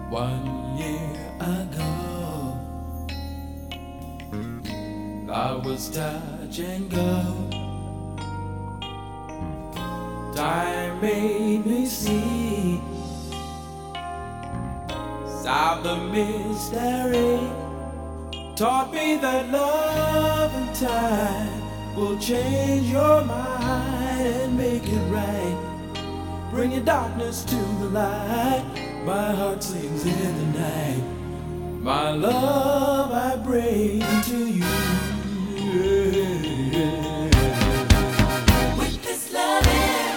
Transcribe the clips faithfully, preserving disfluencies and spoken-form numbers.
One year ago, love was touch and go. Time made me see, solve the mystery. Taught me that love and time will change your mind and make it right. Bring your darkness to the light. My heart sings in the night. My love I bring to you. With this loving,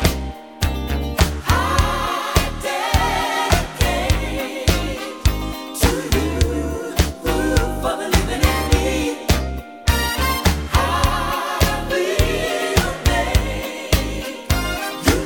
I dedicate to you for the living in me. I will make you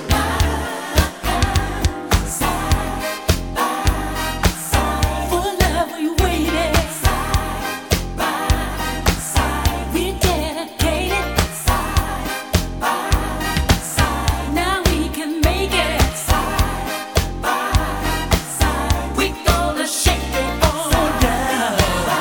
mine, side by side. For love we waited, side by side. We dedicated, side by side. Now we can make it, side by side. We gonna shake it all down.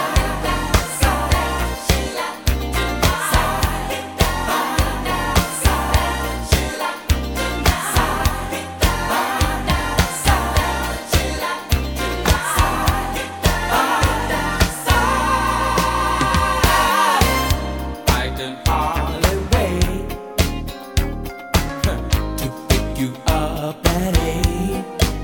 I can hardly wait to pick you up at eight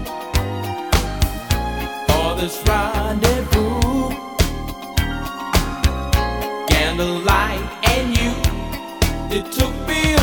for this rendezvous. Candlelight and you, it took me